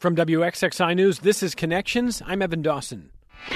From WXXI News, this is Connections. I'm Evan Dawson.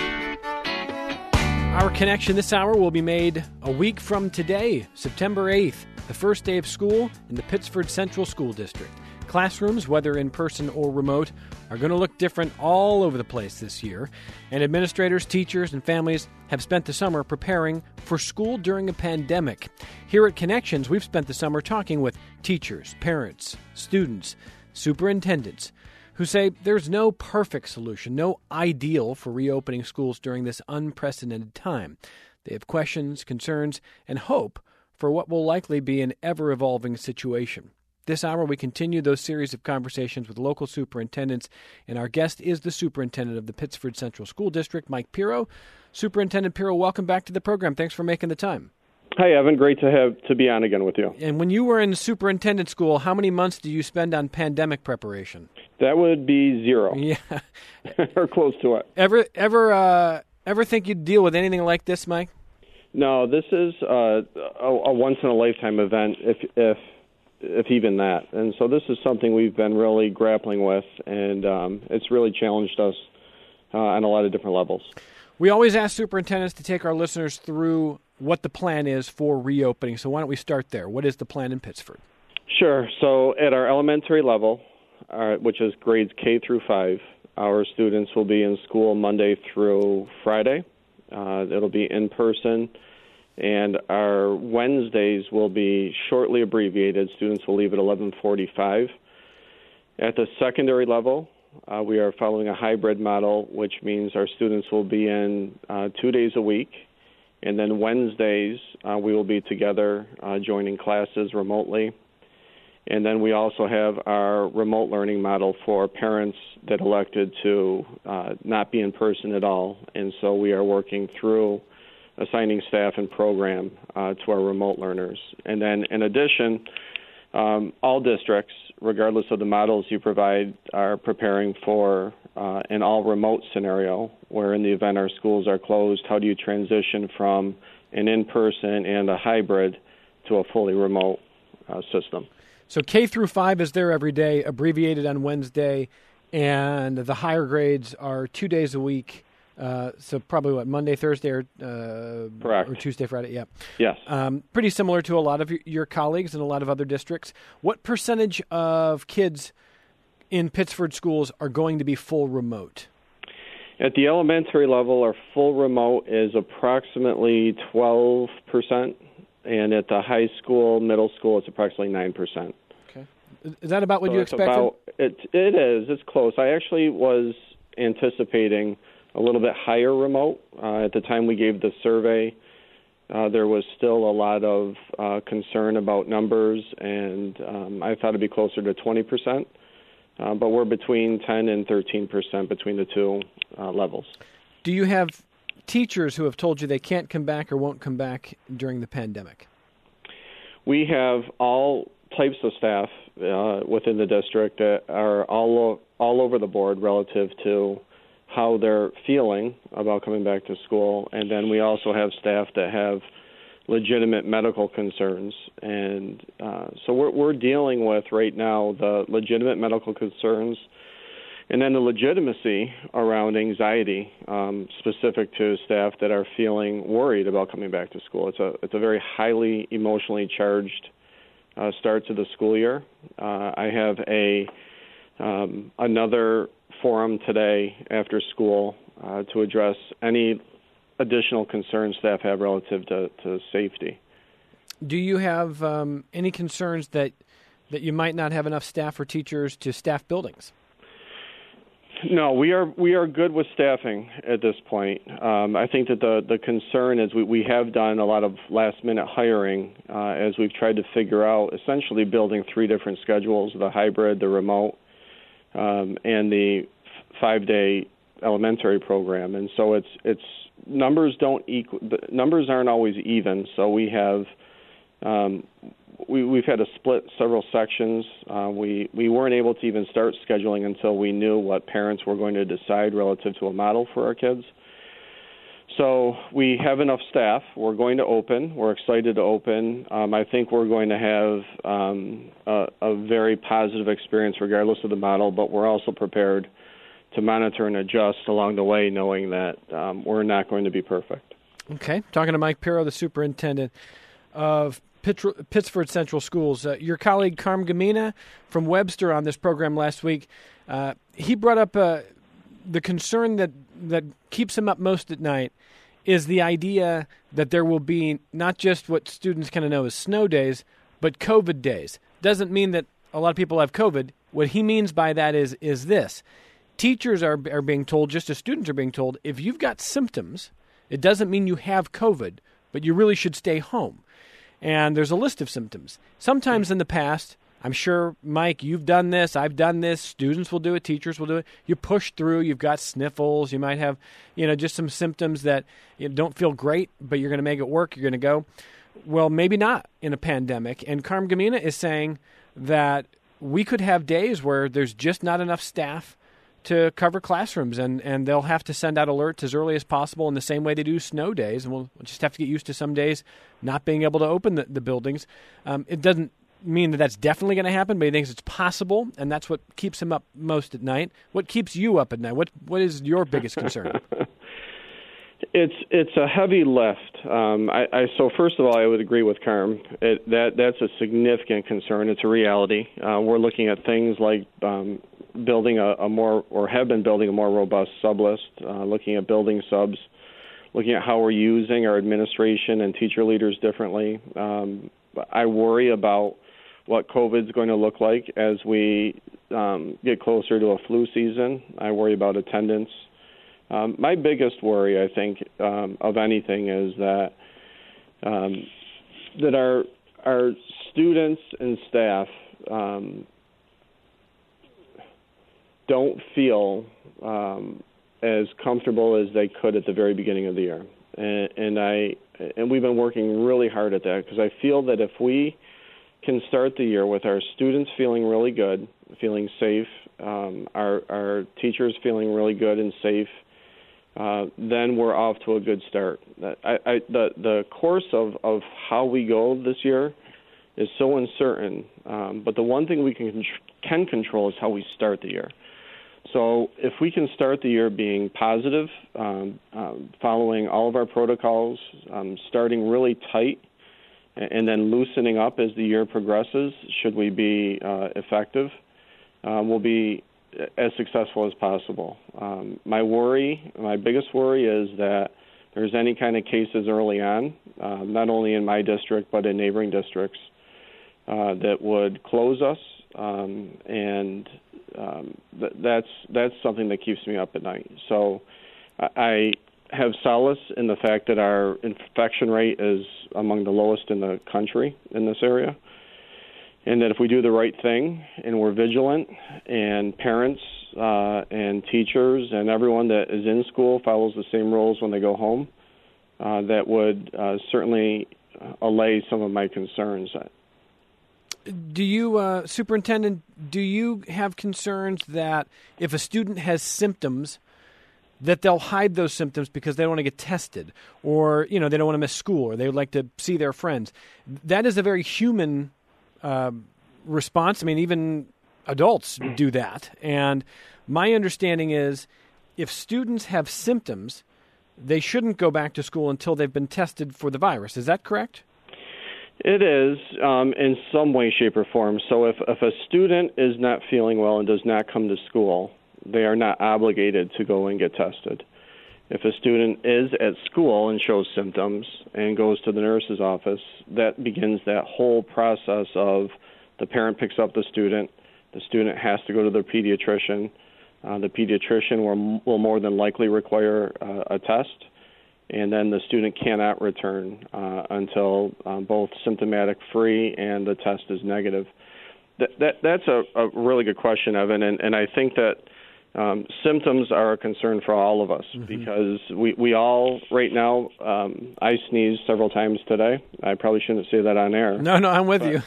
Our connection this hour will be made a week from today, September 8th, the first day of school in the Pittsford Central School District. Classrooms, whether in person or remote, are going to look different all over the place this year. And administrators, teachers, and families have spent the summer preparing for school during a pandemic. Here at Connections, we've spent the summer talking with teachers, parents, students, superintendents, who say there's no perfect solution, no ideal for reopening schools during this unprecedented time. They have questions, concerns, and hope for what will likely be an ever-evolving situation. This hour, we continue those series of conversations with local superintendents, and our guest is the superintendent of the Pittsford Central School District, Mike Pirro. Superintendent Pirro, welcome back to the program. Thanks for making the time. Hi, Evan. Great to be on again with you. And when you were in superintendent school, how many months did you spend on pandemic preparation? That would be 0. Yeah. Or close to it. Ever think you'd deal with anything like this, Mike? No, this is a once-in-a-lifetime event, if even that. And so this is something we've been really grappling with, and it's really challenged us on a lot of different levels. We always ask superintendents to take our listeners through what the plan is for reopening. So why don't we start there? What is the plan in Pittsford? Sure. So at our elementary level, which is grades K through 5, our students will be in school Monday through Friday. It'll be in person. And our Wednesdays will be shortly abbreviated. Students will leave at 11:45. At the secondary level, we are following a hybrid model, which means our students will be in 2 days a week. And then Wednesdays, we will be together joining classes remotely. And then we also have our remote learning model for parents that elected to not be in person at all. And so we are working through assigning staff and program to our remote learners. And then in addition, all districts, regardless of the models you provide, are preparing for an all-remote scenario where in the event our schools are closed, how do you transition from an in-person and a hybrid to a fully remote system? So K through 5 is there every day, abbreviated on Wednesday, and the higher grades are 2 days a week. So probably Monday, Thursday, or correct, or Tuesday, Friday. Yeah. Yes. Pretty similar to a lot of your colleagues in a lot of other districts. What percentage of kids in Pittsford schools are going to be full remote? At the elementary level, our full remote is approximately 12%, and at the high school, middle school, it's approximately 9%. Okay. Is that about what you expected? It is. It's close. I actually was anticipating a little bit higher remote. At the time we gave the survey, there was still a lot of concern about numbers, and I thought it'd be closer to 20%. But we're between 10 and 13% between the two levels. Do you have teachers who have told you they can't come back or won't come back during the pandemic? We have all types of staff within the district that are all over the board relative to how they're feeling about coming back to school. And then we also have staff that have legitimate medical concerns. And so we're dealing with right now the legitimate medical concerns and then the legitimacy around anxiety specific to staff that are feeling worried about coming back to school. It's a very highly emotionally charged start to the school year. I have another forum today after school to address any additional concerns staff have relative to safety. Do you have any concerns that you might not have enough staff or teachers to staff buildings? No, we are good with staffing at this point. I think that the concern is we have done a lot of last-minute hiring as we've tried to figure out essentially building 3 different schedules, the hybrid, the remote, and the 5-day elementary program. And so it's numbers numbers aren't always even. So we have we've had to split several sections. We weren't able to even start scheduling until we knew what parents were going to decide relative to a model for our kids. So we have enough staff. We're going to open. We're excited to open. I think we're going to have a very positive experience regardless of the model, but we're also prepared to monitor and adjust along the way, knowing that we're not going to be perfect. Okay. Talking to Mike Pirro, the superintendent of Pittsford Central Schools. Your colleague Carm Gamina from Webster on this program last week, he brought up the concern that keeps him up most at night is the idea that there will be not just what students kind of know as snow days, but COVID days. Doesn't mean that a lot of people have COVID. What he means by that is this. Teachers are being told, just as students are being told, if you've got symptoms, it doesn't mean you have COVID, but you really should stay home. And there's a list of symptoms. Sometimes in the past, I'm sure, Mike, you've done this, I've done this, students will do it, teachers will do it. You push through, you've got sniffles, you might have, just some symptoms that don't feel great, but you're going to make it work, you're going to go. Well, maybe not in a pandemic. And Carm Gamina is saying that we could have days where there's just not enough staff to cover classrooms, and they'll have to send out alerts as early as possible in the same way they do snow days, and we'll just have to get used to some days not being able to open the buildings. It doesn't mean that that's definitely going to happen, but he thinks it's possible, and that's what keeps him up most at night. What keeps you up at night? What is your biggest concern? It's a heavy lift. So first of all, I would agree with Carm. That's a significant concern. It's a reality. We're looking at things like building a more robust sub list, looking at building subs, looking at how we're using our administration and teacher leaders differently. I worry about what COVID's going to look like as we get closer to a flu season. I worry about attendance. My biggest worry, I think, of anything is that our students and staff don't feel as comfortable as they could at the very beginning of the year, and we've been working really hard at that because I feel that if we can start the year with our students feeling really good, feeling safe, our teachers feeling really good and safe, then we're off to a good start. The course of how we go this year is so uncertain, but the one thing we can control is how we start the year. So if we can start the year being positive, following all of our protocols, starting really tight, and then loosening up as the year progresses, should we be effective, we'll be as successful as possible. My biggest worry is that there's any kind of cases early on, not only in my district but in neighboring districts, that would close us, and that's something that keeps me up at night. So I have solace in the fact that our infection rate is among the lowest in the country in this area, and that if we do the right thing and we're vigilant, and parents and teachers and everyone that is in school follows the same rules when they go home, that would certainly allay some of my concerns. Do you, Superintendent, do you have concerns that if a student has symptoms, that they'll hide those symptoms because they don't want to get tested, or they don't want to miss school, or they would like to see their friends? That is a very human response. I mean, even adults do that. And my understanding is if students have symptoms, they shouldn't go back to school until they've been tested for the virus. Is that correct? It is in some way, shape, or form. So if a student is not feeling well and does not come to school, they are not obligated to go and get tested. If a student is at school and shows symptoms and goes to the nurse's office, that begins that whole process of the parent picks up the student has to go to their pediatrician. The pediatrician will more than likely require a test, and then the student cannot return until both symptomatic-free and the test is negative. That's a really good question, Evan, and I think that symptoms are a concern for all of us, because we all, right now, I sneezed several times today. I probably shouldn't say that on air. No, I'm with you.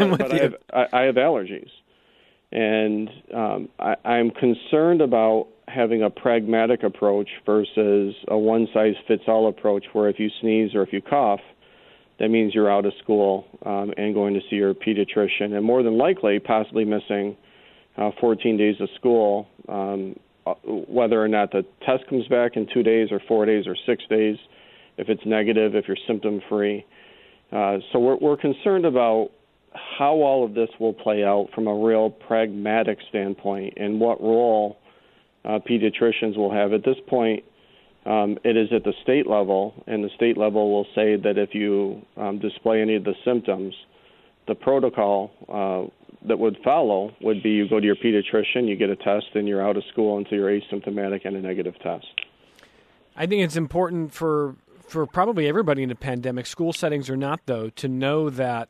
I have allergies. And I'm concerned about having a pragmatic approach versus a one-size-fits-all approach where if you sneeze or if you cough, that means you're out of school and going to see your pediatrician, and more than likely possibly missing 14 days of school, whether or not the test comes back in 2 days or 4 days or 6 days, if it's negative, if you're symptom-free. So we're concerned about how all of this will play out from a real pragmatic standpoint and what role pediatricians will have. At this point, it is at the state level, and the state level will say that if you display any of the symptoms, the protocol that would follow would be you go to your pediatrician, you get a test, and you're out of school until you're asymptomatic and a negative test. I think it's important for probably everybody in a pandemic, school settings or not, though, to know that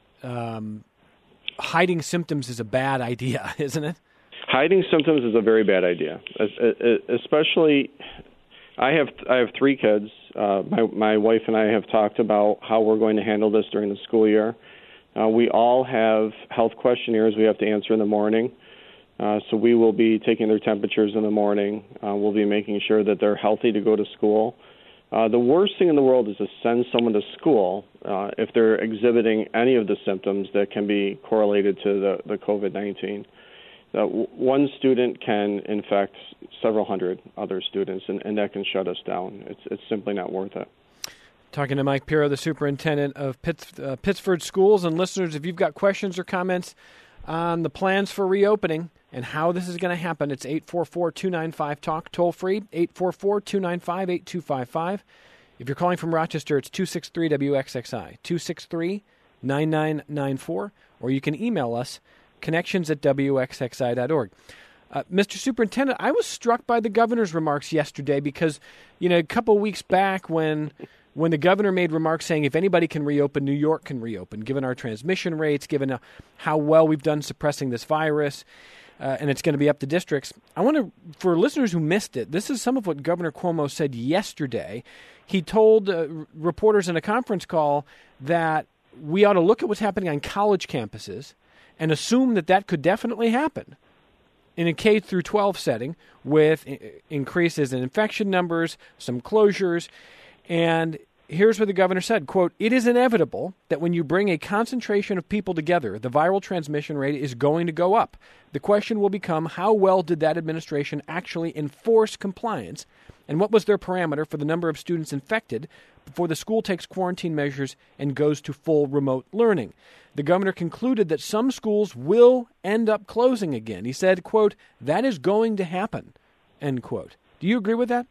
hiding symptoms is a bad idea, isn't it? Hiding symptoms is a very bad idea, especially. I have 3 kids. My wife and I have talked about how we're going to handle this during the school year. We all have health questionnaires we have to answer in the morning. So we will be taking their temperatures in the morning. We'll be making sure that they're healthy to go to school. The worst thing in the world is to send someone to school if they're exhibiting any of the symptoms that can be correlated to the COVID-19. One student can infect several hundred other students, and that can shut us down. It's simply not worth it. Talking to Mike Pirro, the superintendent of Pittsford Schools. And listeners, if you've got questions or comments on the plans for reopening and how this is going to happen, it's 844-295-TALK, toll free, 844-295-8255. If you're calling from Rochester, it's 263-WXXI, 263-9994, or you can email us, connections@wxxi.org. Mr. Superintendent, I was struck by the governor's remarks yesterday because, a couple weeks back when the governor made remarks saying if anybody can reopen, New York can reopen, given our transmission rates, given how well we've done suppressing this virus, and it's going to be up to districts. I want to, for listeners who missed it, this is some of what Governor Cuomo said yesterday. He told reporters in a conference call that we ought to look at what's happening on college campuses and assume that could definitely happen in a K through 12 setting with increases in infection numbers, some closures. And here's what the governor said, quote, "It is inevitable that when you bring a concentration of people together, the viral transmission rate is going to go up. The question will become how well did that administration actually enforce compliance, and what was their parameter for the number of students infected before the school takes quarantine measures and goes to full remote learning." The governor concluded that some schools will end up closing again. He said, quote, "That is going to happen," end quote. Do you agree with that?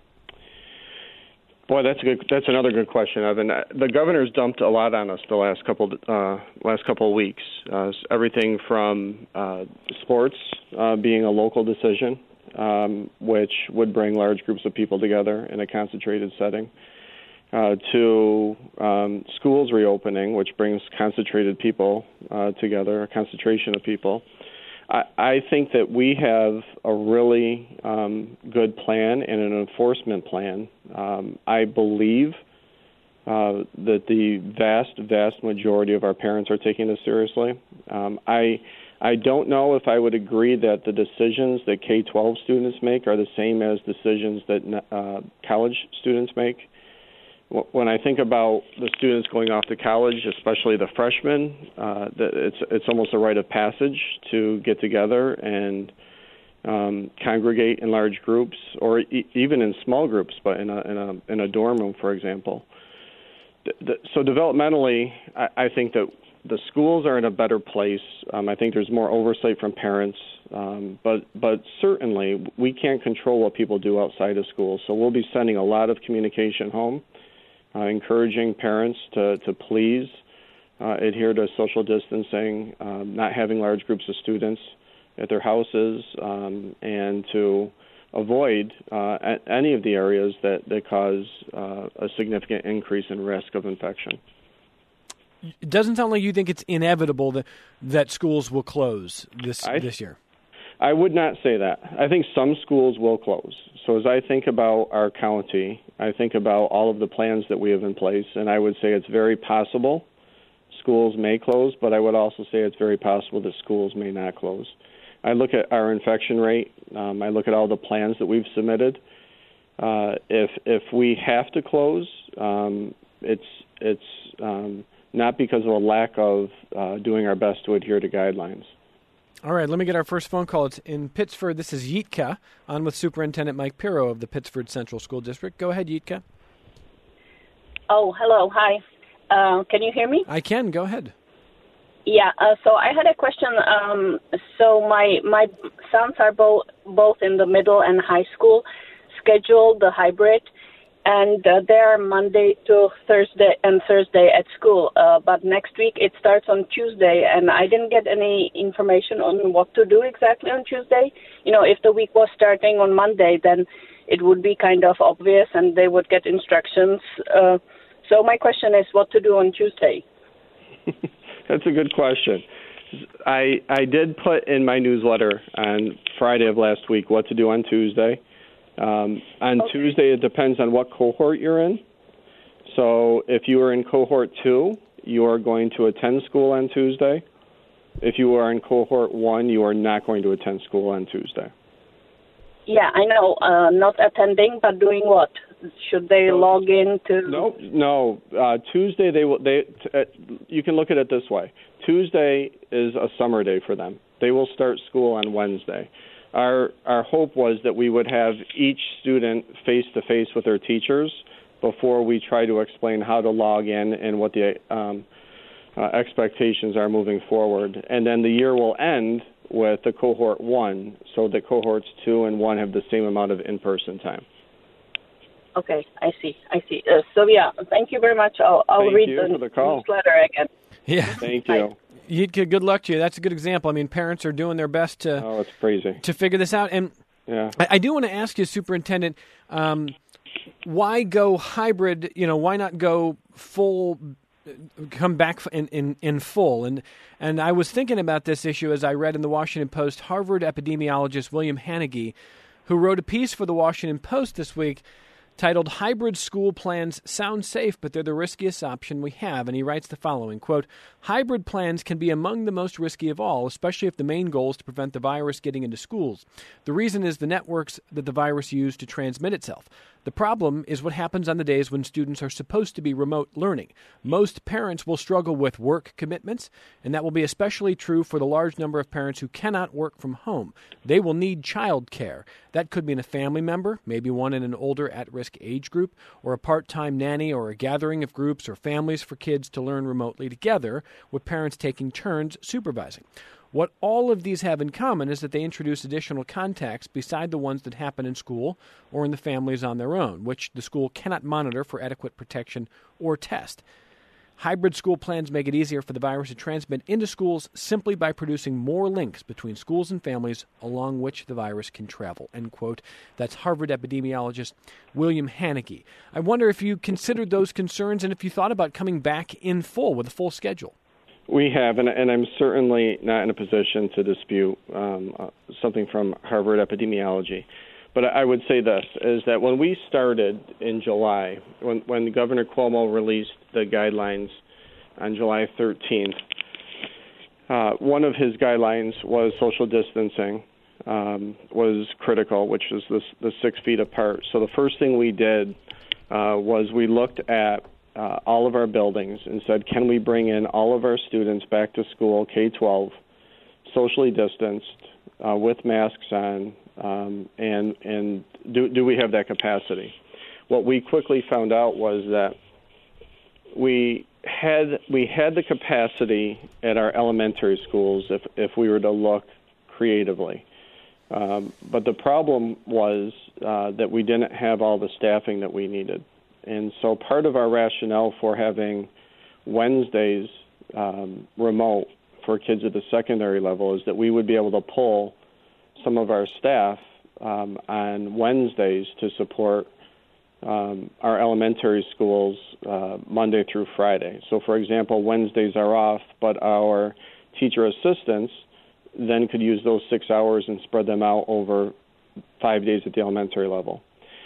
Boy, that's another good question, Evan. The governor's dumped a lot on us the last couple of weeks. Everything from sports being a local decision, which would bring large groups of people together in a concentrated setting, to schools reopening, which brings concentrated people together, a concentration of people. I think that we have a really good plan and an enforcement plan. I believe that the vast majority of our parents are taking this seriously. I don't know if I would agree that the decisions that K-12 students make are the same as decisions that college students make. When I think about the students going off to college, especially the freshmen, it's almost a rite of passage to get together and congregate in large groups, or even in small groups, but in a dorm room, for example. So developmentally, I think that the schools are in a better place. I think there's more oversight from parents, but certainly we can't control what people do outside of school. So we'll be sending a lot of communication home. Encouraging parents to please adhere to social distancing, not having large groups of students at their houses, and to avoid any of the areas that cause a significant increase in risk of infection. It doesn't sound like you think it's inevitable that schools will close this year. I would not say that. I think some schools will close. So as I think about our county, I think about all of the plans that we have in place, and I would say it's very possible schools may close, but I would also say it's very possible that schools may not close. I look at our infection rate I look at all the plans that we've submitted. If we have to close, it's not because of a lack of doing our best to adhere to guidelines. All right, let me get our first phone call. It's in Pittsford. This is Yitka, on with Superintendent Mike Pirro of the Pittsford Central School District. Go ahead, Yitka. Oh, hello. Hi. Can you hear me? I can. Go ahead. Yeah. So I had a question. So my sons are both in the middle and high school, scheduled the hybrid, and they're Monday to Thursday and Thursday at school. But next week it starts on Tuesday, and I didn't get any information on what to do exactly on Tuesday. You know, if the week was starting on Monday, then it would be kind of obvious, and they would get instructions. So my question is what to do on Tuesday. That's a good question. I did put in my newsletter on Friday of last week what to do on Tuesday. Tuesday, it depends on what cohort you're in. So if you are in cohort 2, you are going to attend school on Tuesday. If you are in cohort 1, you are not going to attend school on Tuesday. Yeah, I know. Not attending, but doing what? Should they log in to? No. Tuesday, you can look at it this way. Tuesday is a summer day for them. They will start school on Wednesday. Our hope was that we would have each student face-to-face with their teachers before we try to explain how to log in and what the expectations are moving forward. And then the year will end with the cohort 1, so that cohorts 2 and 1 have the same amount of in-person time. Okay, I see. So, thank you very much. I'll read the newsletter again. Yeah. Thank you. Yitka, good luck to you. That's a good example. I mean, parents are doing their best to it's crazy. to figure this out. And yeah. I do want to ask you, Superintendent, why go hybrid? You know, why not go full? Come back in full. And I was thinking about this issue as I read in the Washington Post Harvard epidemiologist William Hannigy, who wrote a piece for the Washington Post this week titled "Hybrid School Plans Sound Safe, but They're the Riskiest Option We Have." And he writes the following, quote, "Hybrid plans can be among the most risky of all, especially if the main goal is to prevent the virus getting into schools. The reason is the networks that the virus used to transmit itself. The problem is what happens on the days when students are supposed to be remote learning. Most parents will struggle with work commitments, and that will be especially true for the large number of parents who cannot work from home. They will need child care. That could mean a family member, maybe one in an older at-risk age group, or a part-time nanny, or a gathering of groups or families for kids to learn remotely together, with parents taking turns supervising. What all of these have in common is that they introduce additional contacts beside the ones that happen in school or in the families on their own, which the school cannot monitor for adequate protection or test. Hybrid school plans make it easier for the virus to transmit into schools simply by producing more links between schools and families along which the virus can travel," end quote. That's Harvard epidemiologist William Hannigy. I wonder if you considered those concerns and if you thought about coming back in full with a full schedule. We have, and I'm certainly not in a position to dispute something from Harvard epidemiology. But I would say this, is that when we started in July, when Governor Cuomo released the guidelines on July 13th, one of his guidelines was social distancing was critical, which was the 6 feet apart. So the first thing we did was we looked at all of our buildings and said, can we bring in all of our students back to school, K-12, socially distanced, with masks on, and do we have that capacity? What we quickly found out was that we had the capacity at our elementary schools if we were to look creatively. But the problem was that we didn't have all the staffing that we needed. And so part of our rationale for having Wednesdays remote for kids at the secondary level is that we would be able to pull some of our staff on Wednesdays to support our elementary schools Monday through Friday. So, for example, Wednesdays are off, but our teacher assistants then could use those 6 hours and spread them out over 5 days at the elementary level.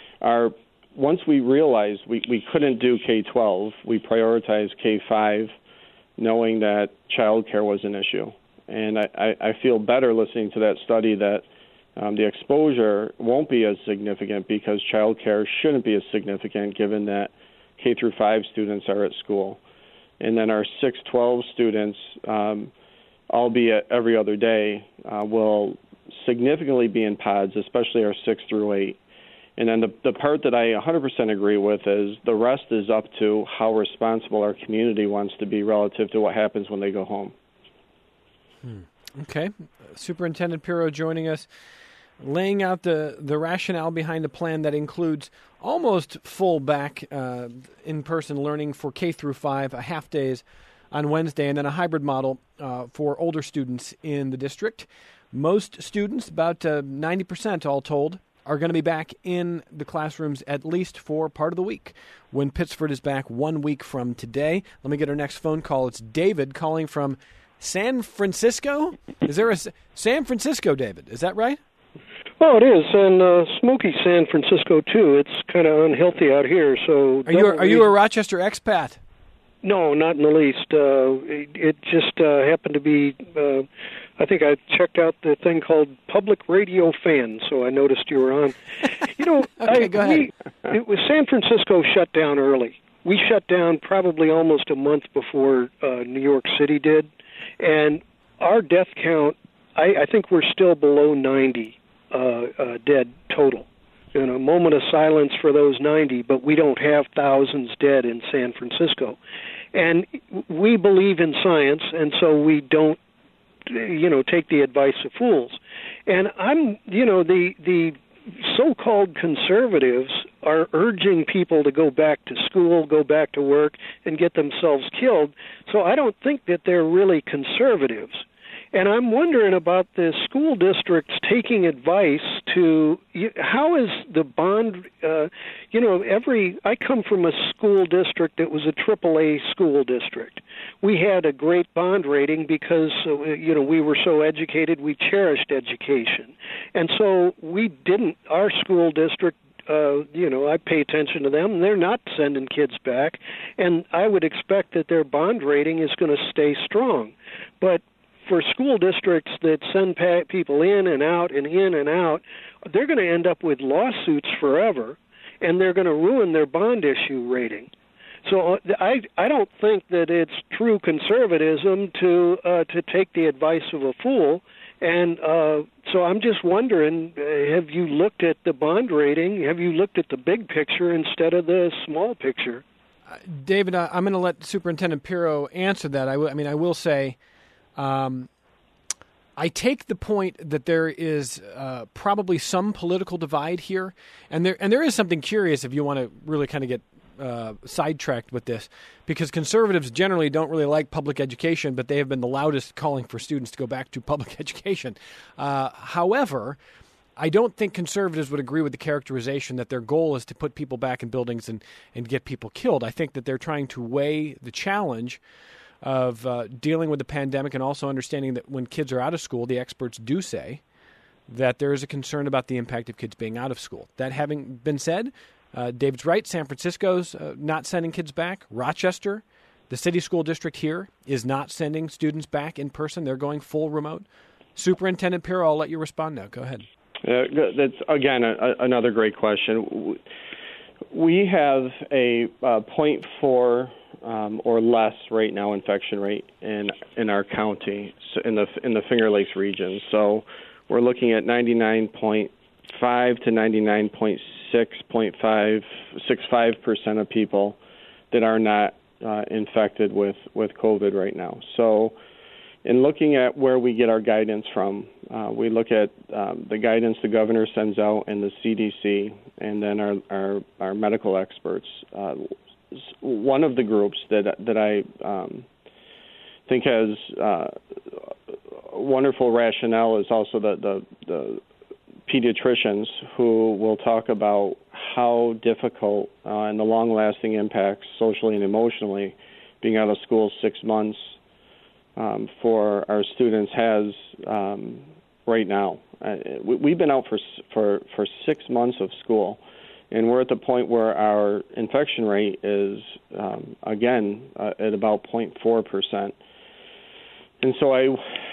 Once we realized we couldn't do K-12, we prioritized K-5, knowing that child care was an issue. And I feel better listening to that study that the exposure won't be as significant because childcare shouldn't be as significant given that K through 5 students are at school. And then our 6-12 students, albeit every other day, will significantly be in pods, especially our 6 through 8. And then the part that I 100% agree with is the rest is up to how responsible our community wants to be relative to what happens when they go home. Okay. Superintendent Pirro joining us, laying out the rationale behind a plan that includes almost full back in-person learning for K through 5, a half days on Wednesday, and then a hybrid model for older students in the district. Most students, about 90% all told, are going to be back in the classrooms at least for part of the week when Pittsford is back 1 week from today. Let me get our next phone call. It's David calling from San Francisco. Is there a San Francisco, David? Is that right? Oh, it is, and smoky San Francisco too. It's kind of unhealthy out here. So, are you a Rochester expat? No, not in the least. It just happened to be. I think I checked out the thing called Public Radio Fan, so I noticed you were on. You know, okay, go ahead. San Francisco shut down early. We shut down probably almost a month before New York City did, and our death count, I think we're still below 90 dead total. You know, a moment of silence for those 90, but we don't have thousands dead in San Francisco. And we believe in science, and so we don't, take the advice of fools. And the so-called conservatives are urging people to go back to school, go back to work, and get themselves killed. So I don't think that they're really conservatives. And I'm wondering about the school districts taking advice to, how is the bond, I come from a school district that was a AAA school district. We had a great bond rating because, we were so educated, we cherished education. And so our school district, I pay attention to them, and they're not sending kids back. And I would expect that their bond rating is going to stay strong. But for school districts that send people in and out and in and out, they're going to end up with lawsuits forever, and they're going to ruin their bond issue rating. So I don't think that it's true conservatism to take the advice of a fool. And so I'm just wondering, have you looked at the bond rating? Have you looked at the big picture instead of the small picture? David, I'm going to let Superintendent Pirro answer that. I will say, I take the point that there is probably some political divide here, and there is something curious if you want to really kind of get sidetracked with this, because conservatives generally don't really like public education, but they have been the loudest calling for students to go back to public education. However, I don't think conservatives would agree with the characterization that their goal is to put people back in buildings and get people killed. I think that they're trying to weigh the challenge of dealing with the pandemic and also understanding that when kids are out of school, the experts do say that there is a concern about the impact of kids being out of school. That having been said, David's right. San Francisco's not sending kids back. Rochester, the city school district here, is not sending students back in person. They're going full remote. Superintendent Pirro, I'll let you respond now. Go ahead. That's, again, another great question. We have a 0.4 or less right now infection rate in our county, in the Finger Lakes region. So we're looking at 99.5 to 99.65% of people that are not infected with COVID right now. So in looking at where we get our guidance from, we look at the guidance the governor sends out and the CDC, and then our medical experts. One of the groups that I think has wonderful rationale is also the pediatricians, who will talk about how difficult and the long-lasting impacts socially and emotionally being out of school 6 months for our students has right now. We've been out for 6 months of school, and we're at the point where our infection rate is, again, at about 0.4%. And so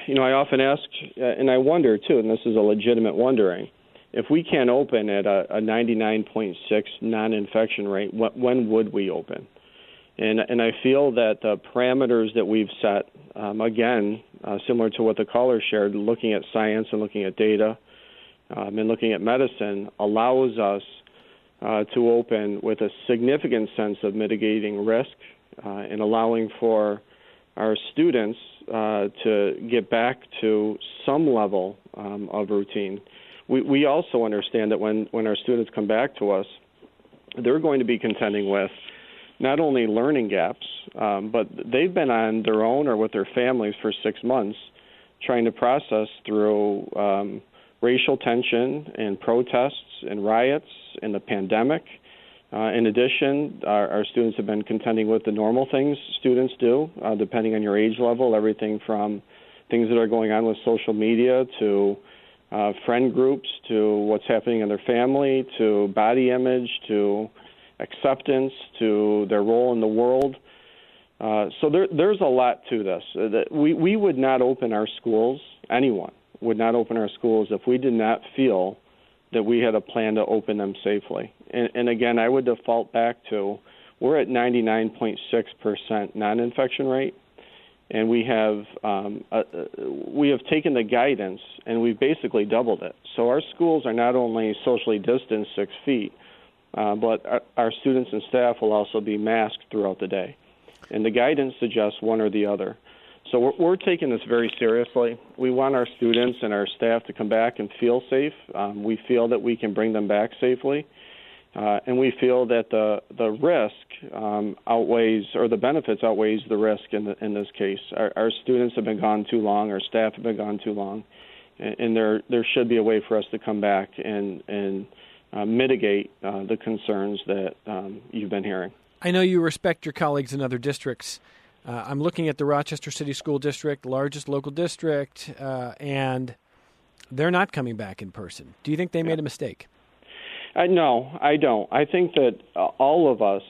I often ask, and I wonder too, and this is a legitimate wondering, if we can't open at a 99.6 non-infection rate, when would we open? And I feel that the parameters that we've set, again, similar to what the caller shared, looking at science and looking at data and looking at medicine, allows us to open with a significant sense of mitigating risk and allowing for our students to get back to some level of routine. We also understand that when our students come back to us, they're going to be contending with not only learning gaps, but they've been on their own or with their families for 6 months trying to process through racial tension and protests and riots and the pandemic. In addition, our students have been contending with the normal things students do, depending on your age level, everything from things that are going on with social media to friend groups to what's happening in their family to body image to acceptance to their role in the world. So there's a lot to this. We would not open our schools, anyone would not open our schools if we did not feel that we had a plan to open them safely. And again, I would default back to we're at 99.6% non-infection rate, and we have taken the guidance and we've basically doubled it. So our schools are not only socially distanced 6 feet, but our students and staff will also be masked throughout the day. And the guidance suggests one or the other. So we're taking this very seriously. We want our students and our staff to come back and feel safe. We feel that we can bring them back safely. And we feel that the risk outweighs, or the benefits outweighs the risk in this case. Our students have been gone too long. Our staff have been gone too long. And there should be a way for us to come back and mitigate the concerns that you've been hearing. I know you respect your colleagues in other districts. I'm looking at the Rochester City School District, largest local district, and they're not coming back in person. Do you think they made a mistake? No, I don't. I think that all of us,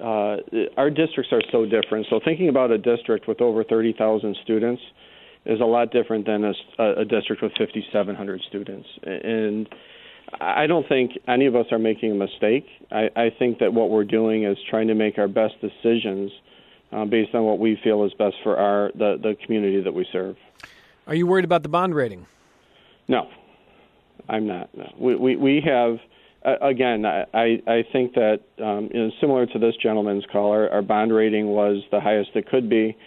our districts are so different. So thinking about a district with over 30,000 students is a lot different than a district with 5,700 students. And I don't think any of us are making a mistake. I think that what we're doing is trying to make our best decisions based on what we feel is best for the community that we serve. Are you worried about the bond rating? No, I'm not. No. We have, again, I think that similar to this gentleman's call, our bond rating was the highest it could be,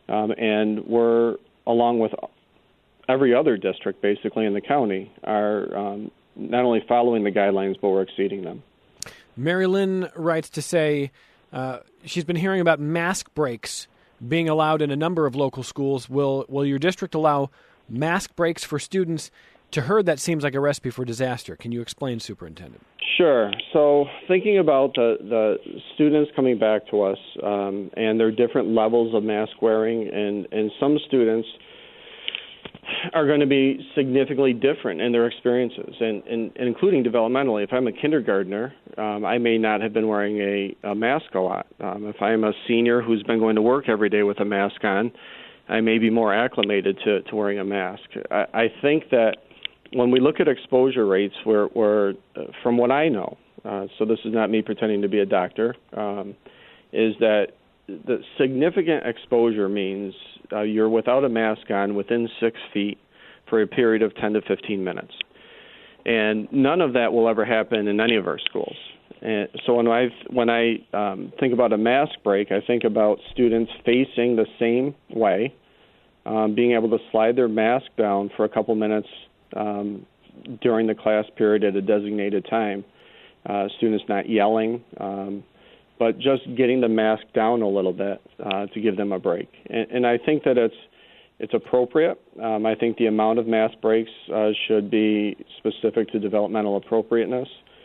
and we're, along with every other district basically in the county, are not only following the guidelines, but we're exceeding them. Mary Lynn writes to say she's been hearing about mask breaks being allowed in a number of local schools. Will your district allow mask breaks for students? To her, that seems like a recipe for disaster. Can you explain, Superintendent? Sure. So thinking about the students coming back to us and their different levels of mask wearing, and some students are going to be significantly different in their experiences, and including developmentally. If I'm a kindergartner, I may not have been wearing a mask a lot. If I'm a senior who's been going to work every day with a mask on, I may be more acclimated to wearing a mask. I think that when we look at exposure rates, we're from what I know, so this is not me pretending to be a doctor, is that the significant exposure means you're without a mask on within 6 feet for a period of 10 to 15 minutes. And none of that will ever happen in any of our schools. And so when I think about a mask break, I think about students facing the same way, being able to slide their mask down for a couple minutes during the class period at a designated time. Students not yelling, but just getting the mask down a little bit to give them a break. And I think that it's appropriate. I think the amount of mask breaks should be specific to developmental appropriateness.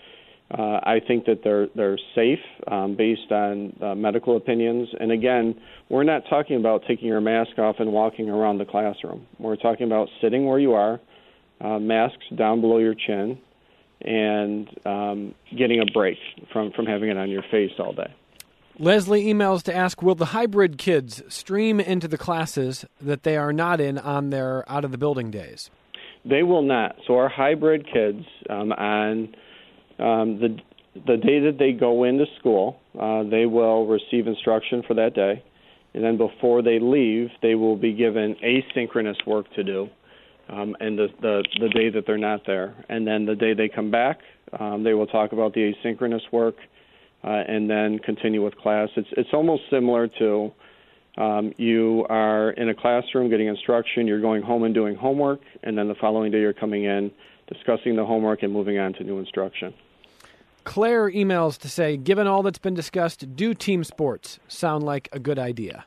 I think that they're safe based on medical opinions. And again, we're not talking about taking your mask off and walking around the classroom. We're talking about sitting where you are, masks down below your chin, and getting a break from having it on your face all day. Leslie emails to ask, will the hybrid kids stream into the classes that they are not in on their out-of-the-building days? They will not. So our hybrid kids, on the day that they go into school, they will receive instruction for that day. And then before they leave, they will be given asynchronous work to do, and the day that they're not there. And then the day they come back, they will talk about the asynchronous work, and then continue with class. It's almost similar to you are in a classroom getting instruction, you're going home and doing homework, and then the following day you're coming in, discussing the homework, and moving on to new instruction. Claire emails to say, given all that's been discussed, do team sports sound like a good idea?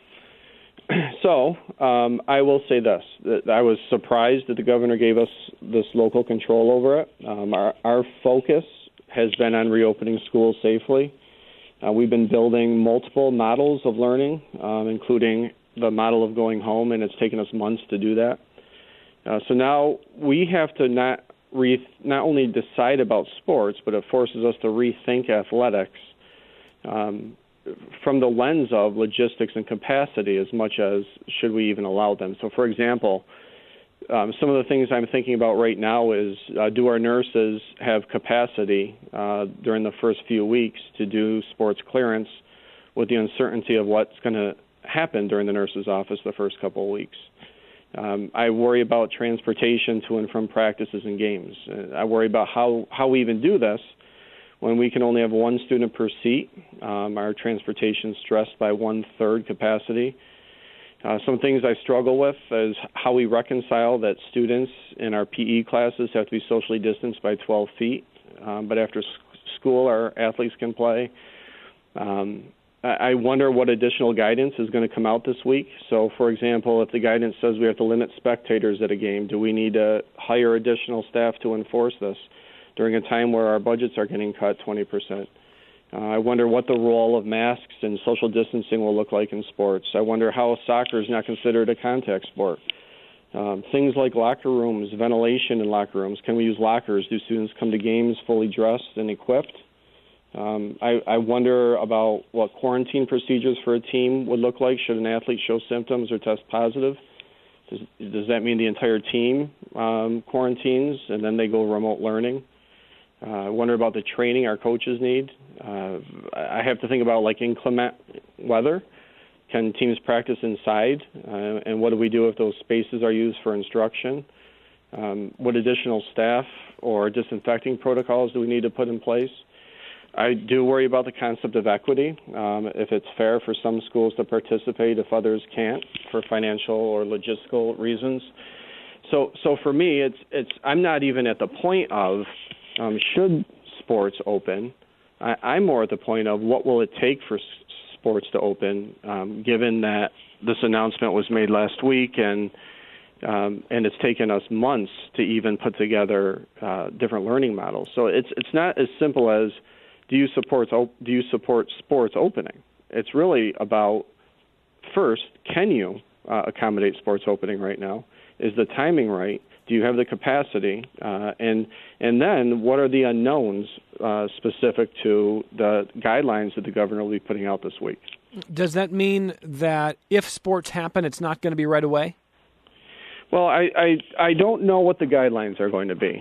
So I will say this, that I was surprised that the governor gave us this local control over it. Our focus has been on reopening schools safely. We've been building multiple models of learning, including the model of going home, and it's taken us months to do that. So now we have to not only decide about sports, but it forces us to rethink athletics from the lens of logistics and capacity as much as should we even allow them. So, for example, some of the things I'm thinking about right now is do our nurses have capacity during the first few weeks to do sports clearance with the uncertainty of what's going to happen during the nurse's office the first couple of weeks. I worry about transportation to and from practices and games. I worry about how we even do this when we can only have one student per seat. Our transportation is stressed by 1/3 capacity. Some things I struggle with is how we reconcile that students in our PE classes have to be socially distanced by 12 feet, but after school our athletes can play. I wonder what additional guidance is going to come out this week. So, for example, if the guidance says we have to limit spectators at a game, do we need to hire additional staff to enforce this during a time where our budgets are getting cut 20%? I wonder what the role of masks and social distancing will look like in sports. I wonder how soccer is not considered a contact sport. Things like locker rooms, ventilation in locker rooms. Can we use lockers? Do students come to games fully dressed and equipped? I wonder about what quarantine procedures for a team would look like should an athlete show symptoms or test positive. Does that mean the entire team quarantines and then they go remote learning? I wonder about the training our coaches need. I have to think about like inclement weather. Can teams practice inside? And what do we do if those spaces are used for instruction? What additional staff or disinfecting protocols do we need to put in place? I do worry about the concept of equity. If it's fair for some schools to participate if others can't for financial or logistical reasons. So for me, it's I'm not even at the point of should sports open. I'm more at the point of what will it take for sports to open, given that this announcement was made last week and it's taken us months to even put together different learning models. So it's not as simple as do you support sports opening? It's really about first, can you accommodate sports opening right now? Is the timing right? Do you have the capacity? And then what are the unknowns specific to the guidelines that the governor will be putting out this week? Does that mean that if sports happen, it's not going to be right away? Well, I don't know what the guidelines are going to be.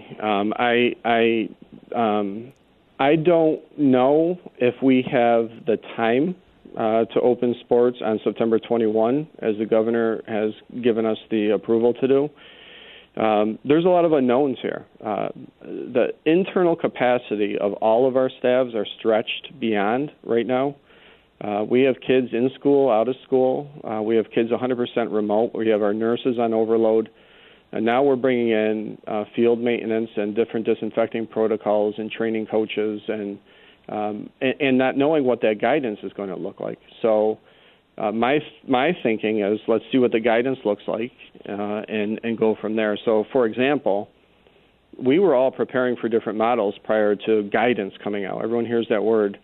I don't know if we have the time to open sports on September 21, as the governor has given us the approval to do. There's a lot of unknowns here. The internal capacity of all of our staffs are stretched beyond right now. We have kids in school, out of school. We have kids 100% remote. We have our nurses on overload. And now we're bringing in field maintenance and different disinfecting protocols and training coaches and not knowing what that guidance is going to look like. So my thinking is let's see what the guidance looks like and go from there. So, for example, we were all preparing for different models prior to guidance coming out. Everyone hears that word.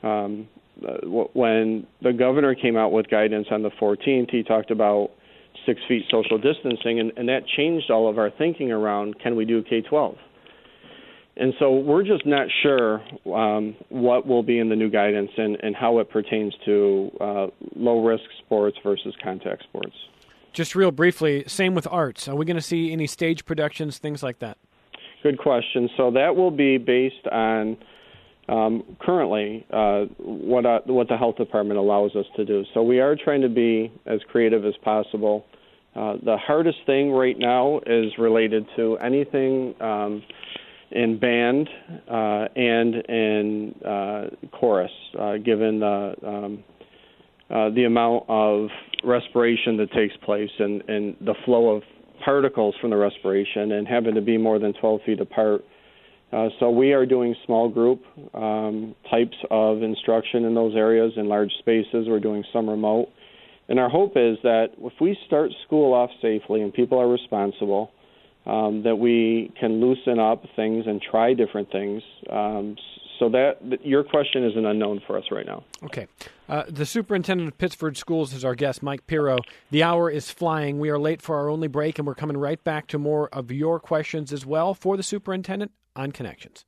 When the governor came out with guidance on the 14th, he talked about 6 feet social distancing, and that changed all of our thinking around can we do K-12. And so we're just not sure what will be in the new guidance and how it pertains to low-risk sports versus contact sports. Just real briefly, same with arts. Are we going to see any stage productions, things like that? Good question. So that will be based on currently what the health department allows us to do. So we are trying to be as creative as possible. The hardest thing right now is related to anything in band and in chorus, given the amount of respiration that takes place and the flow of particles from the respiration and having to be more than 12 feet apart. So we are doing small group types of instruction in those areas in large spaces. We're doing some remote. And our hope is that if we start school off safely and people are responsible, that we can loosen up things and try different things. So that your question is an unknown for us right now. Okay. The superintendent of Pittsford Schools is our guest, Mike Pirro. The hour is flying. We are late for our only break, and we're coming right back to more of your questions as well for the superintendent on Connections.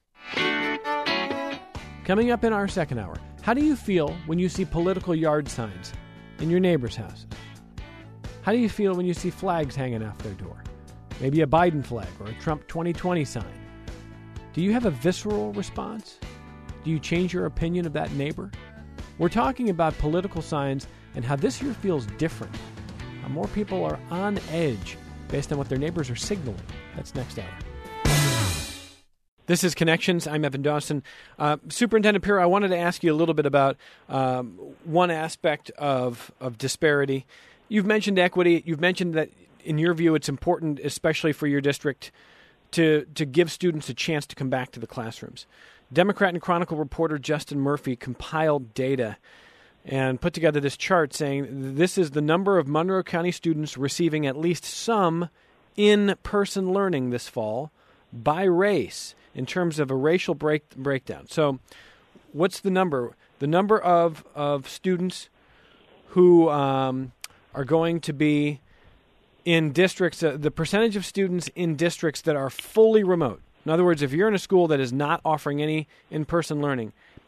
Coming up in our second hour, how do you feel when you see political yard signs in your neighbor's houses? How do you feel when you see flags hanging off their door? Maybe a Biden flag or a Trump 2020 sign. Do you have a visceral response? Do you change your opinion of that neighbor? We're talking about political signs and how this year feels different. How more people are on edge based on what their neighbors are signaling. That's next hour. This is Connections. I'm Evan Dawson. Superintendent Pirro, I wanted to ask you a little bit about one aspect of disparity. You've mentioned equity. You've mentioned that, in your view, it's important, especially for your district, to give students a chance to come back to the classrooms. Democrat and Chronicle reporter Justin Murphy compiled data and put together this chart saying this is the number of Monroe County students receiving at least some in-person learning this fall by race in terms of a racial breakdown. So what's the number? The number of students who are going to be in districts, the percentage of students in districts that are fully remote. In other words, if you're in a school that is not offering any in-person learning,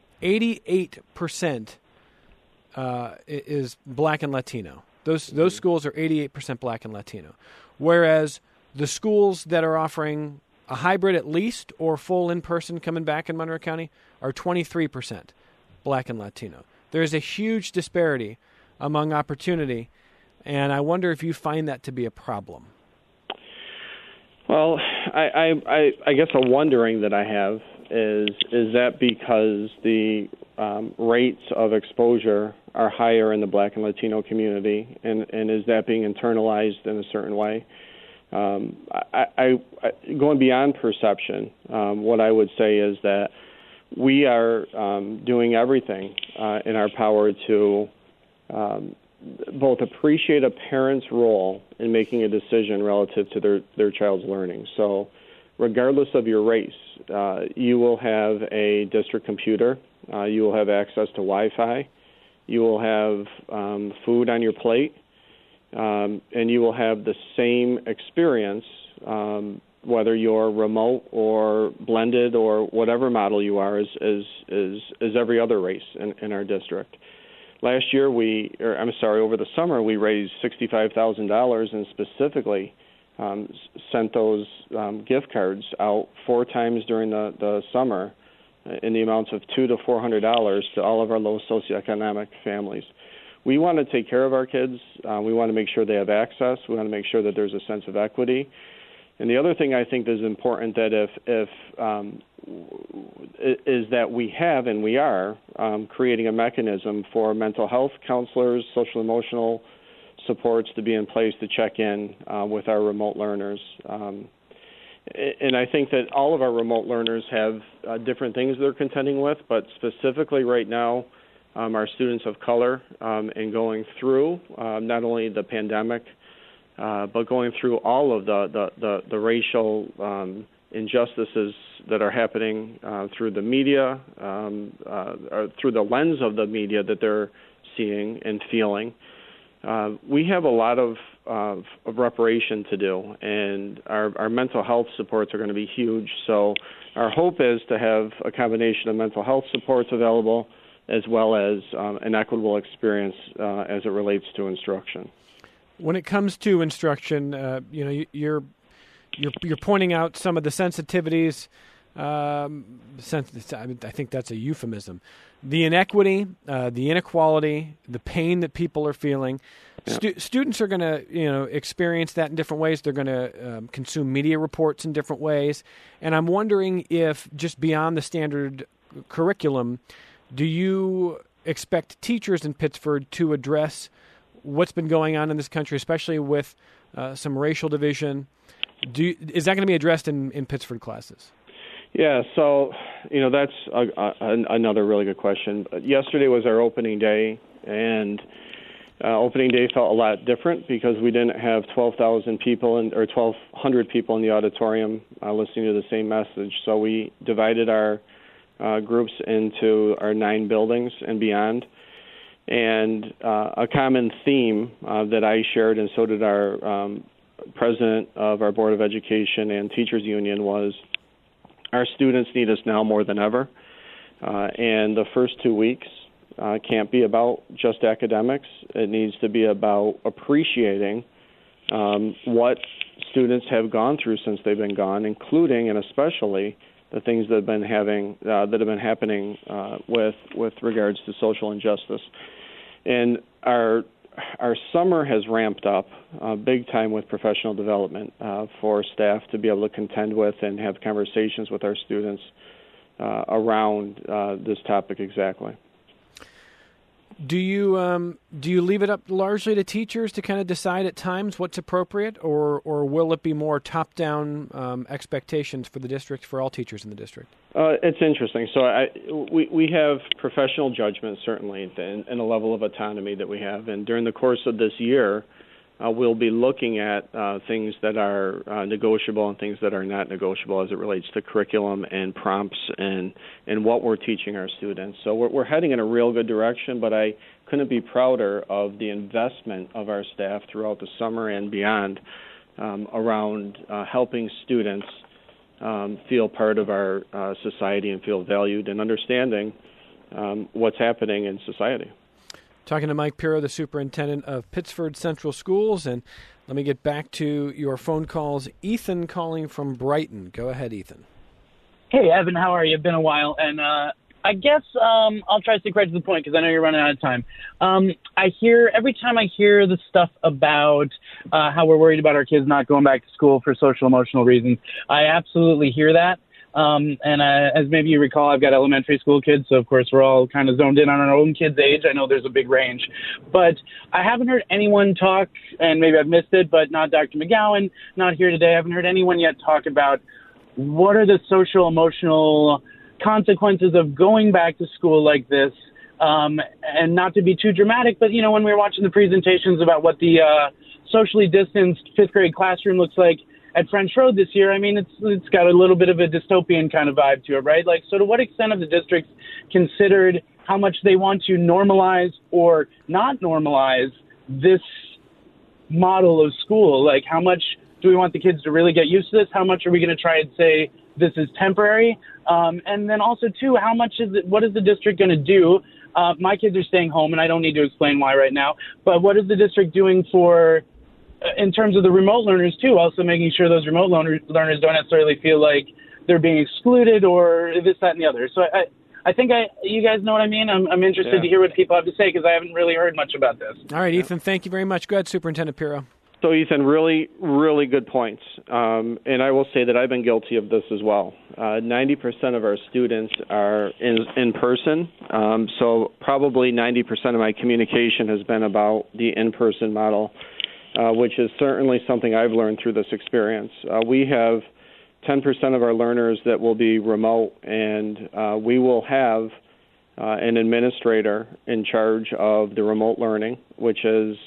88% is Black and Latino. Those schools are 88% Black and Latino. Whereas the schools that are offering a hybrid at least or full in-person coming back in Monroe County are 23% Black and Latino. There's a huge disparity among opportunity, and I wonder if you find that to be a problem. Well, I guess a wondering that I have is that because the rates of exposure are higher in the Black and Latino community, and is that being internalized in a certain way? I going beyond perception, what I would say is that we are doing everything in our power to both appreciate a parent's role in making a decision relative to their child's learning. So regardless of your race, you will have a district computer, you will have access to Wi-Fi, you will have food on your plate, and you will have the same experience, whether you're remote or blended or whatever model you are, as every other race in our district. Last year, over the summer, we raised $65,000 and specifically sent those gift cards out 4 times during the summer in the amounts of $200 to $400 to all of our low socioeconomic families. We want to take care of our kids. We want to make sure they have access. We want to make sure that there's a sense of equity. And the other thing I think is important that is that we have and we are creating a mechanism for mental health counselors, social emotional supports to be in place to check in with our remote learners. And I think that all of our remote learners have different things they're contending with, but specifically right now, our students of color and going through not only the pandemic, but going through all of the racial injustices that are happening through the media, or through the lens of the media that they're seeing and feeling. We have a lot of of reparation to do, and our mental health supports are going to be huge. So our hope is to have a combination of mental health supports available as well as an equitable experience as it relates to instruction. When it comes to instruction, you're pointing out some of the sensitivities. I think that's a euphemism. The inequity, the inequality, the pain that people are feeling. Yeah. Students are going to, experience that in different ways. They're going to consume media reports in different ways. And I'm wondering if, just beyond the standard curriculum, do you expect teachers in Pittsford to address what's been going on in this country, especially with some racial division? Is that going to be addressed in Pittsford classes? Yeah, so, that's another really good question. Yesterday was our opening day, and opening day felt a lot different because we didn't have 12,000 people or 1,200 people in the auditorium listening to the same message. So we divided our groups into our 9 buildings and beyond. And a common theme that I shared, and so did our president of our Board of Education and Teachers Union, was our students need us now more than ever. And the first 2 weeks can't be about just academics. It needs to be about appreciating what students have gone through since they've been gone, including and especially the things that have been happening with regards to social injustice. And our summer has ramped up big time with professional development for staff to be able to contend with and have conversations with our students around this topic exactly. Do you leave it up largely to teachers to kind of decide at times what's appropriate, or will it be more top-down expectations for the district, for all teachers in the district? It's interesting. So we have professional judgment, certainly, and a level of autonomy that we have. And during the course of this year, we'll be looking at things that are negotiable and things that are not negotiable as it relates to curriculum and prompts and what we're teaching our students. So we're heading in a real good direction, but I couldn't be prouder of the investment of our staff throughout the summer and beyond around helping students feel part of our society and feel valued and understanding what's happening in society. Talking to Mike Pirro, the superintendent of Pittsford Central Schools, and let me get back to your phone calls. Ethan calling from Brighton. Go ahead, Ethan. Hey, Evan, how are you? It's been a while, and I guess I'll try to stick right to the point because I know you're running out of time. Every time I hear the stuff about how we're worried about our kids not going back to school for social emotional reasons, I absolutely hear that. And as maybe you recall, I've got elementary school kids, so of course we're all kind of zoned in on our own kids' age. I know there's a big range. But I haven't heard anyone talk, and maybe I've missed it, but not Dr. McGowan, not here today. I haven't heard anyone yet talk about what are the social emotional consequences of going back to school like this. And not to be too dramatic, but, when we were watching the presentations about what the socially distanced fifth grade classroom looks like at French Road this year, I mean, it's got a little bit of a dystopian kind of vibe to it, right? Like, so to what extent have the districts considered how much they want to normalize or not normalize this model of school? Like, how much do we want the kids to really get used to this? How much are we going to try and say this is temporary? And then also, too, what is the district going to do? My kids are staying home, and I don't need to explain why right now, but what is the district doing in terms of the remote learners, too, also making sure those remote learners don't necessarily feel like they're being excluded or this, that, and the other. So I think you guys know what I mean? I'm interested to hear what people have to say because I haven't really heard much about this. All right, Ethan, thank you very much. Go ahead, Superintendent Pirro. So, Ethan, really, really good points. And I will say that I've been guilty of this as well. 90% of our students are in person, so probably 90% of my communication has been about the in-person model, which is certainly something I've learned through this experience. We have 10% of our learners that will be remote, and we will have an administrator in charge of the remote learning, which is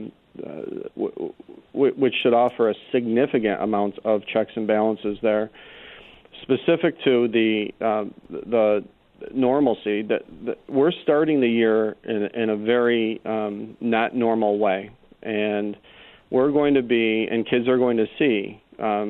which should offer a significant amount of checks and balances there. Specific to the normalcy, that we're starting the year in a very not normal way, and we're going to be, and kids are going to see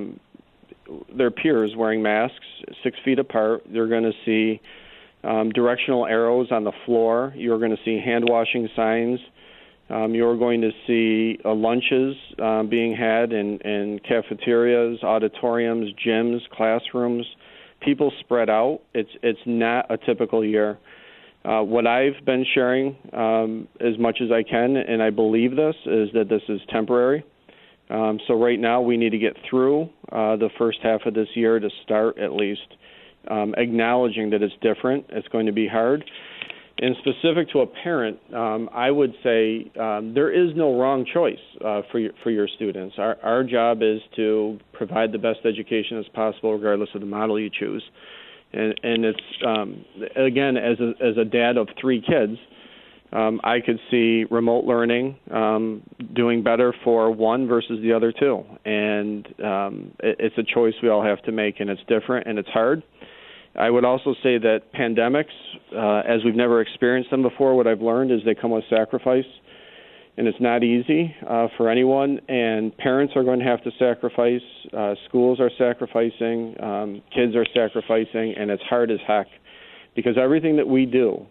their peers wearing masks 6 feet apart. They're going to see directional arrows on the floor. You're going to see hand washing signs. You're going to see lunches being had in cafeterias, auditoriums, gyms, classrooms. People spread out. It's not a typical year. What I've been sharing as much as I can, and I believe this, is that this is temporary. So right now we need to get through the first half of this year to start at least acknowledging that it's different. It's going to be hard. And specific to a parent, I would say there is no wrong choice for your students. Our job is to provide the best education as possible, regardless of the model you choose. And it's again, as a dad of 3 kids, I could see remote learning doing better for one versus the other 2. And it's a choice we all have to make, and it's different and it's hard. I would also say that pandemics, as we've never experienced them before, what I've learned is they come with sacrifice, and it's not easy for anyone, and parents are going to have to sacrifice, schools are sacrificing, kids are sacrificing, and it's hard as heck, because everything that we do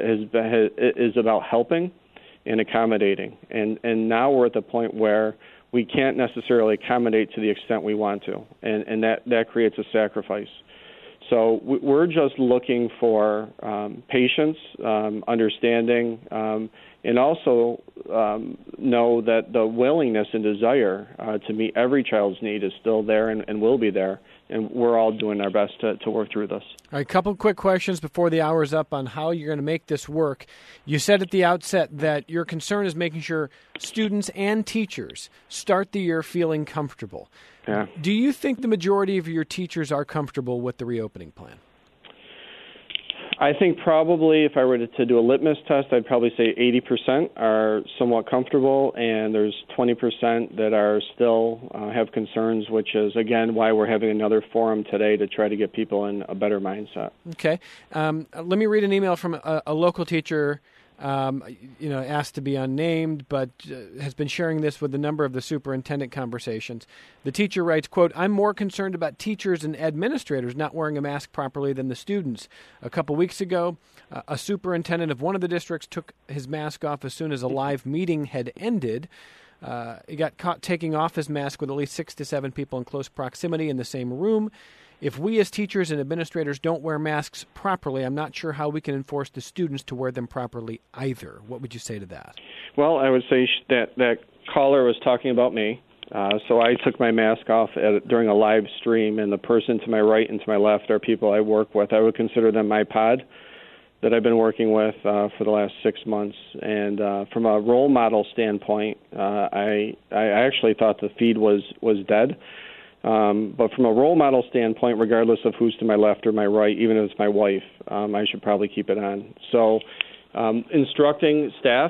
is about helping and accommodating, and now we're at the point where we can't necessarily accommodate to the extent we want to, and that creates a sacrifice. So we're just looking for patience, understanding, and also know that the willingness and desire to meet every child's need is still there and will be there. And we're all doing our best to work through this. All right, a couple quick questions before the hour's up on how you're going to make this work. You said at the outset that your concern is making sure students and teachers start the year feeling comfortable. Yeah. Do you think the majority of your teachers are comfortable with the reopening plan? I think probably if I were to do a litmus test, I'd probably say 80% are somewhat comfortable, and there's 20% that are still have concerns, which is, again, why we're having another forum today to try to get people in a better mindset. Okay. Let me read an email from a local teacher asked to be unnamed, but has been sharing this with a number of the superintendent conversations. The teacher writes, quote, "I'm more concerned about teachers and administrators not wearing a mask properly than the students. A couple weeks ago, a superintendent of one of the districts took his mask off as soon as a live meeting had ended. He got caught taking off his mask with at least 6 to 7 people in close proximity in the same room. If we as teachers and administrators don't wear masks properly, I'm not sure how we can enforce the students to wear them properly either." What would you say to that? Well, I would say that caller was talking about me. So I took my mask off during a live stream, and the person to my right and to my left are people I work with. I would consider them my pod that I've been working with for the last 6 months. And from a role model standpoint, I actually thought the feed was dead. But from a role model standpoint, regardless of who's to my left or my right, even if it's my wife, I should probably keep it on. So instructing staff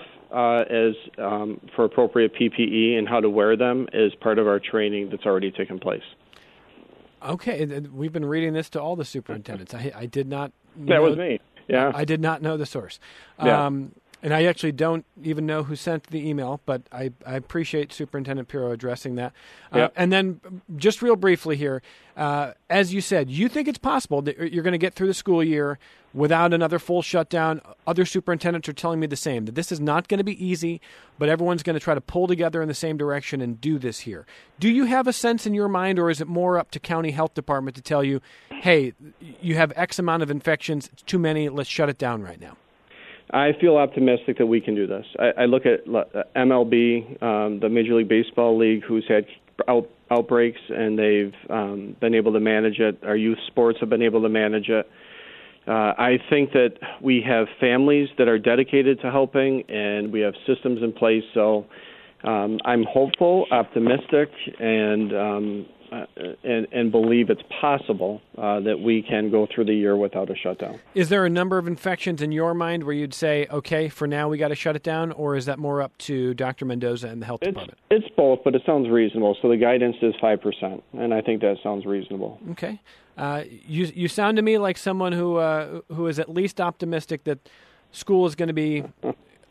for appropriate PPE and how to wear them is part of our training that's already taken place. Okay. We've been reading this to all the superintendents. I did not know. That was me. Yeah. I did not know the source. Yeah. And I actually don't even know who sent the email, but I appreciate Superintendent Pirro addressing that. Yep. And then just real briefly here, as you said, you think it's possible that you're going to get through the school year without another full shutdown. Other superintendents are telling me the same, that this is not going to be easy, but everyone's going to try to pull together in the same direction and do this here. Do you have a sense in your mind, or is it more up to county health department to tell you, hey, you have X amount of infections, it's too many, let's shut it down right now? I feel optimistic that we can do this. I look at MLB, the Major League Baseball League, who's had outbreaks, and they've been able to manage it. Our youth sports have been able to manage it. I think that we have families that are dedicated to helping, and we have systems in place. So I'm hopeful, optimistic, and believe it's possible that we can go through the year without a shutdown. Is there a number of infections in your mind where you'd say, okay, for now we got to shut it down, or is that more up to Dr. Mendoza and the health department? It's both, but it sounds reasonable. So the guidance is 5%, and I think that sounds reasonable. Okay. You sound to me like someone who is at least optimistic that school is going to be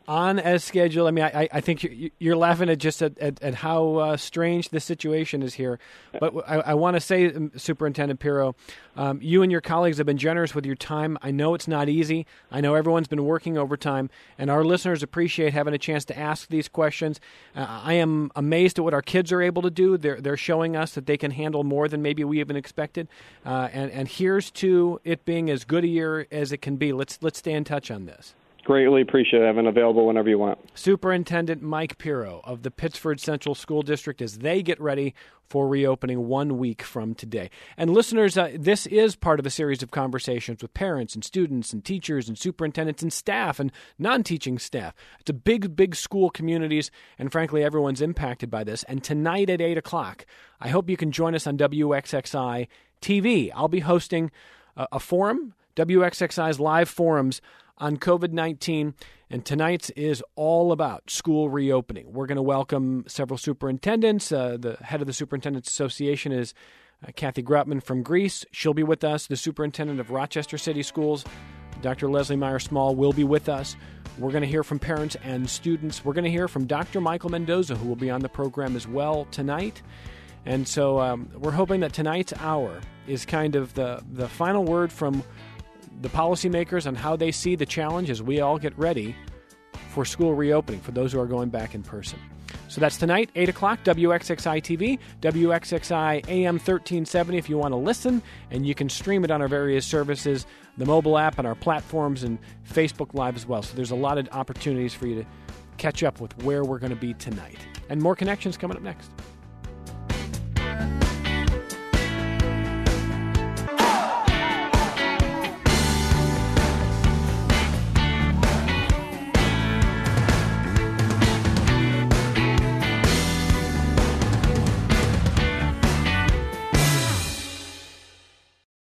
On as scheduled. I mean, I think you're laughing at how strange the situation is here. But I want to say, Superintendent Pirro, you and your colleagues have been generous with your time. I know it's not easy. I know everyone's been working overtime, and our listeners appreciate having a chance to ask these questions. I am amazed at what our kids are able to do. They're showing us that they can handle more than maybe we even expected. And here's to it being as good a year as it can be. Let's stay in touch on this. Greatly appreciate it. I'm available whenever you want. Superintendent Mike Pirro of the Pittsford Central School District as they get ready for reopening 1 week from today. And listeners, this is part of a series of conversations with parents and students and teachers and superintendents and staff and non-teaching staff. It's a big school communities, and frankly, everyone's impacted by this. And tonight at 8 o'clock, I hope you can join us on WXXI TV. I'll be hosting a forum, WXXI's live forums on COVID-19, and tonight's is all about school reopening. We're going to welcome several superintendents. The head of the Superintendents Association is Kathy Grutman from Greece. She'll be with us. The superintendent of Rochester City Schools, Dr. Leslie Meyer-Small, will be with us. We're going to hear from parents and students. We're going to hear from Dr. Michael Mendoza, who will be on the program as well tonight. And so we're hoping that tonight's hour is kind of the final word from the policymakers on how they see the challenge as we all get ready for school reopening for those who are going back in person. So that's tonight, 8 o'clock, WXXI TV, WXXI AM 1370 if you want to listen, and you can stream it on our various services, the mobile app and our platforms and Facebook Live as well. So there's a lot of opportunities for you to catch up with where we're going to be tonight. And more connections coming up next.